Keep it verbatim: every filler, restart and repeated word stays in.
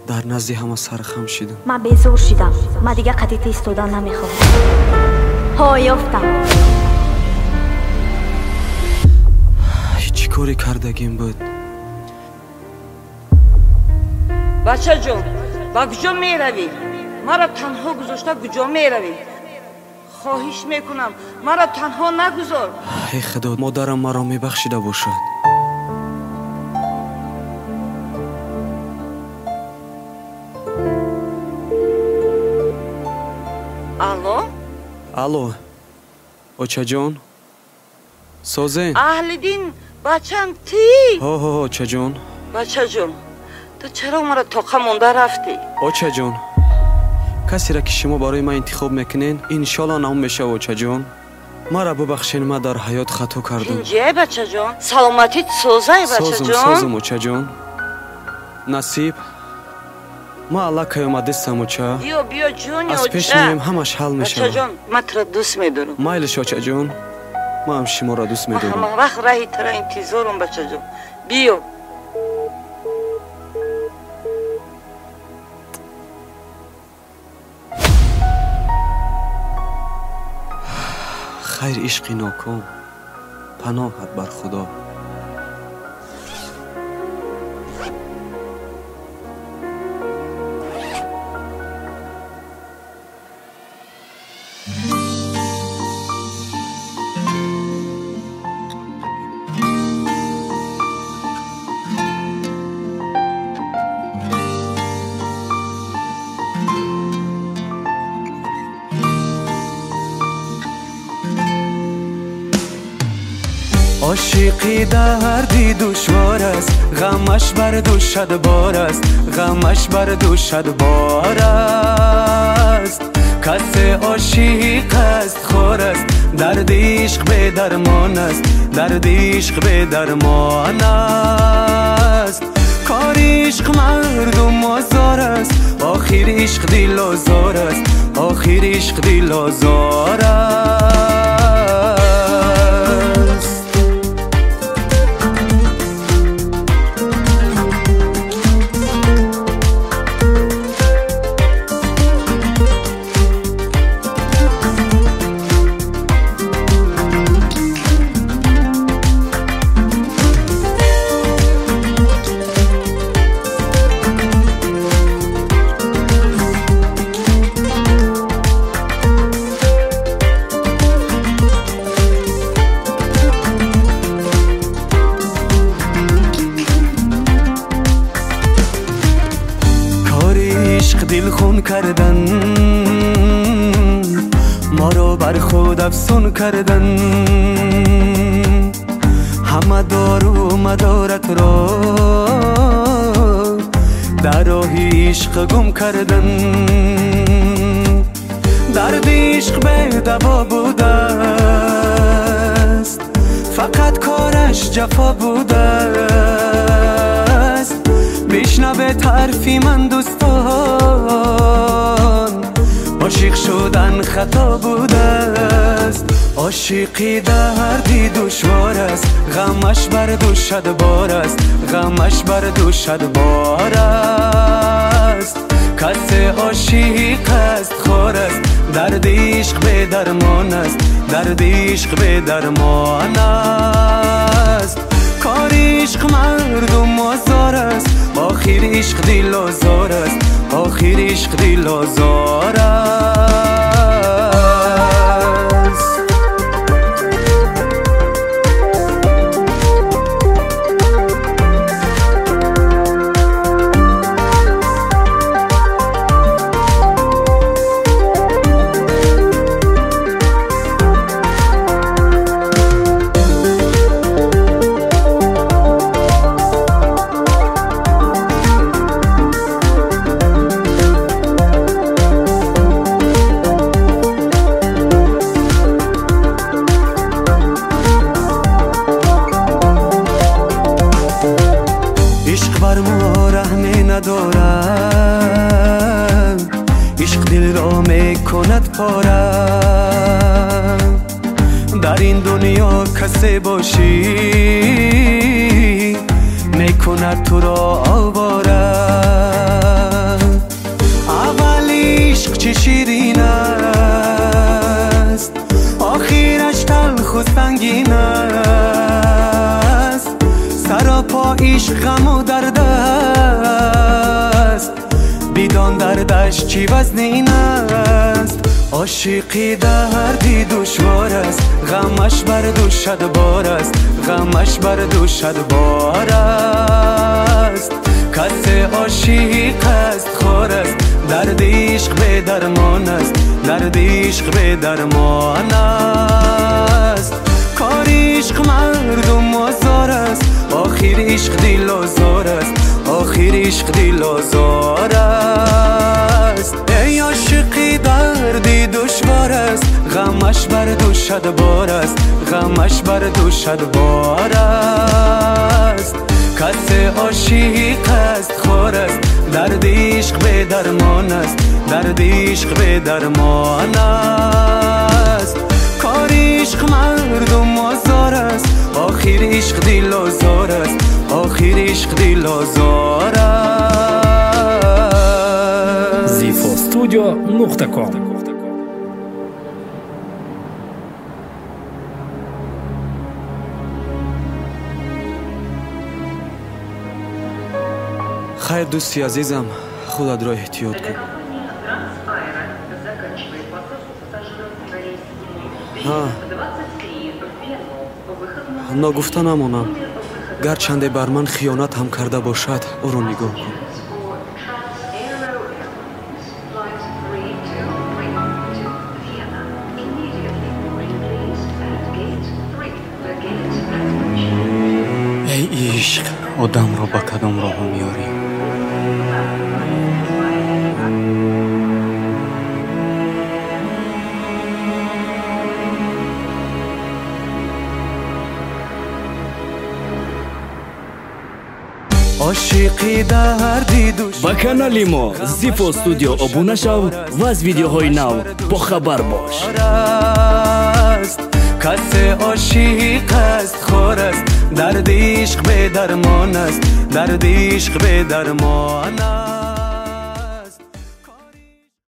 дар назди ҳама сархам шидам. Ман безор шидам. Ман дига қадити истодан намехоҳам. Ҳо ёфтам. Чӣ коре кардагим буд? бачаҷон, ба куҷо меравӣ? маро танҳо гузошта куҷо меравӣ? хоҳиш мекунам, маро танҳо нагузор. эй худо, модарам маро мебахшида бошад. алло алло, очаҷон, созен. аҳлиддин, бачам ти? ҳо ҳо, очаҷон. бачаҷон, ту чаро маро тоқа монда рафтӣ? очаҷон, касеро ки шумо барои ман интихоб мекунен, иншоалло наом мешава. очаҷон, маро бубахшен, ман дар ҳаёт хато кардам. ҷай бачаҷон, саломатит созай бачаҷон. Созум, созум очаҷон. Насиб, ма аллакай омадистам оча. биё биё ҷони аз оча. пеш меем, ҳамаш ҳал мешава. бачаҷон, ман туро дӯст медорам. майлиш очаҷон, ман ҳам шуморо дӯст ман медорам. ҳама вақт раҳи туро интизорам бачаҷон. биё. хайр ишқи ноком, паноҳат бар худо. عاشقی دردی دشوار است، غمش بر دوشد بار است، غمش بر دوشد بار است. کسی عاشق است خور است، درد عشق به درمان است، درد عشق به درمان است. کار عشق مردم آزار است، آخر عشق دل آزار است، آخر عشق دل آزار است. دل خون کردن، ما رو بر خود افسون کردن، همه دارو مدارت را در راه عشق گم کردن. درد عشق به دوا بوده است، فقط کارش جفا بوده است. بشنوه حرفی من دوستان، عاشق شدن خطا بوده است. عاشقی دردی دشوار است، غمش بر دوشد بار است، غمش بر دوشد بار است. کسی عاشق است خور است، درد عشق به درمان است، درد عشق به درمان است. کار عشق مردم آزار است، آخر عشق دل آزار است، آخر عشق دل آزار است. در این دنیا کسی باشی میکند تو را آواره. عشق غم و درد است، بیدان دردش چی وزنین است. عاشقی دردی دشوار است، غمش بر دوشد بار است، غمش بر دوشد بار است. کس عاشق است خور است، درد عشق به درمان است، درد عشق به درمان است. کار عشق مردم آزار است، آخر عشق دل آزار است، آخر عشق دل آزار است. ای عاشقی دردی دشوار است، غمش بر دوشد بار است، غمش بر دوشد بار است. کس عاشق است خور است، درد عشق به درمان است، درد عشق به درمان است. کار عشق مردم آزار است، آخر عشق دل آزار است، آخر عشق دل آزار است. زیفو استودیو نقطه کام. خیر دوستی عزیزم، خودت را احتیاط کن. ها ناگفته نمانم، گرچنده بر من خیانت هم کرده باشد او را نگاه کن. ای عشق، آدم را به کدام راه میاری؟ عاشقی دردی دوش با کانالی ما زیفو استودیو ابونه شو و از ویدیوهای نو با خبر باش. کس عاشق است خور است، درد عشق به درمان است، درد عشق به درمان است.